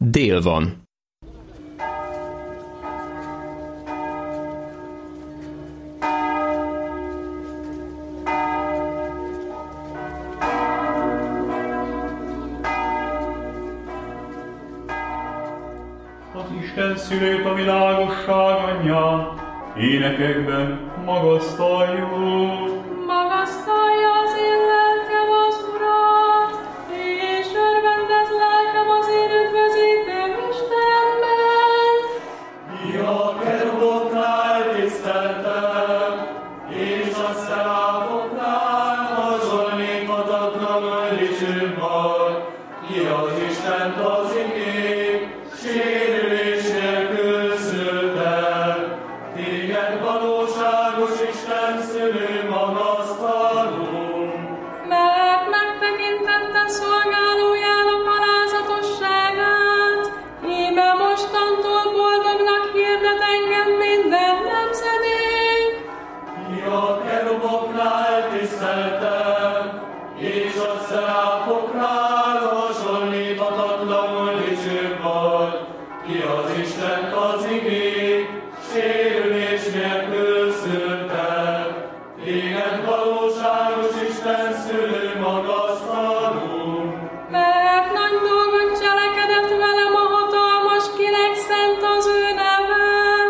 Dél van. Isten szülőt, a világosság anyját, énekekben magasztaljuk. Magasztalja az én lelkem az Urat, és örvendez lelkem az én üdvözítőm Istenemben. Mi a keruboknál tiszteltem, és a szeráfoknál hasonlíthatatlanul dicsőbb vagy. Ki az Istent az igény, sérülés nélkül szültem. Téged valóságos Isten szülő magasztalunk. Mert megtekintette szolgálójának alázatosságát, íme mostantól boldognak hirdet engem minden nemzedék. Mi a keruboknál tiszteltem, és a szeráfoknál hasonlíthatatlanul dicsőbb vagy. Ki az Istent az igény, sérülés nélkül szültem. Téged valóságos Isten szülő magasztalunk. Mert nagy dolgot cselekedett velem a hatalmas, kinek szent az ő neve,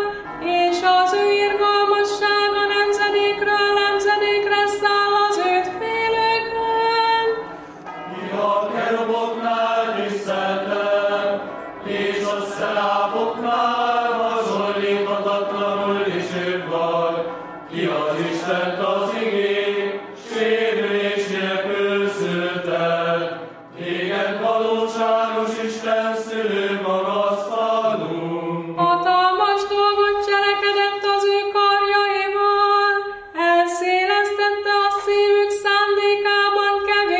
és az ő irgalmassága nemzedékről nemzedékre száll az őt félőkön. Mi a keruboknál tiszteltem, és a szeráfoknál hasonlíthatatlanul dicsőbb vagy. Ki az Istent az igény, sérülés nélkül szülted. Téged valóságos Isten szülő magasztalunk. Hatalmas dolgot cselekedett az ő karjaival, elszélesztette a szívük szándékában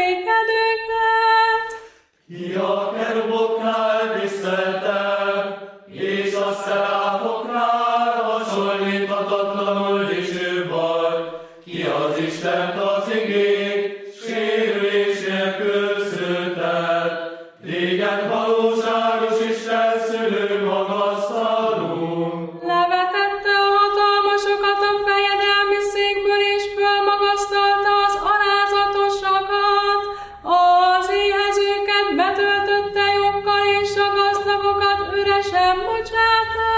keménykedőket. Ki a keruboknál tiszteltem, és a szeráfoknál hasonlíthatatlanul dicsőbb vagy. Ki az Istent az igény, sérülés nélkül szülted. Téged valóságos Isten szülő magasztalunk. Levetette a hatalmasokat a fejedelmi székből, és fölmagasztalta az alázatosakat. Az éhezőket betöltötte joggal, és a gazdagokat üresen bocsátta.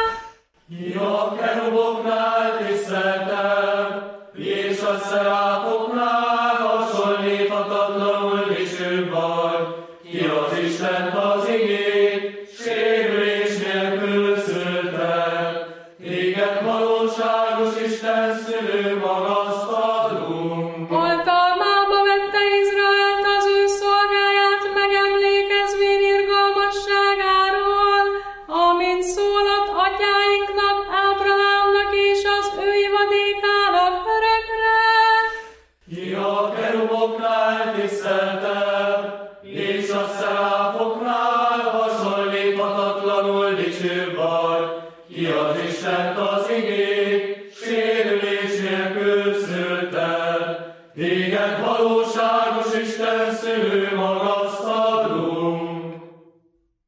Ki a keruboknál tiszteltem, és a szeráfoknál hasonlíthatatlanul dicsőbb vagy. Ki az Istent az igény, sérülés nélkül szülted. Téged valóságos Isten szülő magasztalunk. Oltalmába vette Izraelt az ő szolgáját, megemlékezvén irgalmasságáról, amit szólott atyáinknak, Ábrahámnak és az ő ivadékának örökre. Ki a keruboknál tiszteltem, és a szeráfoknál hasonlíthatatlanul dicsőbb vagy. Ki az Istent az